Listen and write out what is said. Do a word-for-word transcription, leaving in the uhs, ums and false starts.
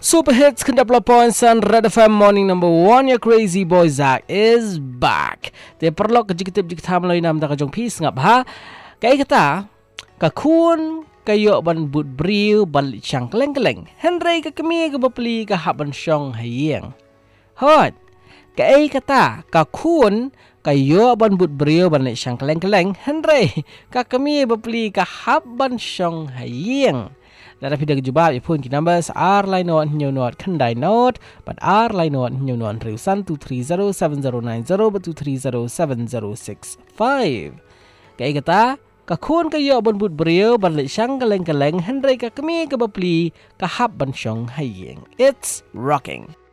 Super hits Kendapla points on Red F M morning number one. Your crazy boy Zach is back. Dia perlu kejikitip jik tham loi nam da kajong peace ngap ha. Kai kata ka kun kayo ban but briu ban chang keleng keleng. Henry ka kemi ka bapli ka haban syong hayeng. Hot. Kai kata ka kun kayo ban but briu ban chang keleng keleng. Henry ka kemi bapli ka haban syong hayeng.และถ้าพี่เด็กจุบาอย่าพูดกี่ numbers R ไลน์นอนหิวหนวดขันได้โน้ตบัด R ไลน์นอนหิวหนวดหรือสั้น two three zero seven zero nine zero บัด two three zero seven zero six five กะอีกตากะคูนกะเยอะบนบุดเบรียวบันเลยช่างกะเลงกะเลงหันไรกะกะมีกะบะปลีกะฮับบันชงให้เยง It's rocking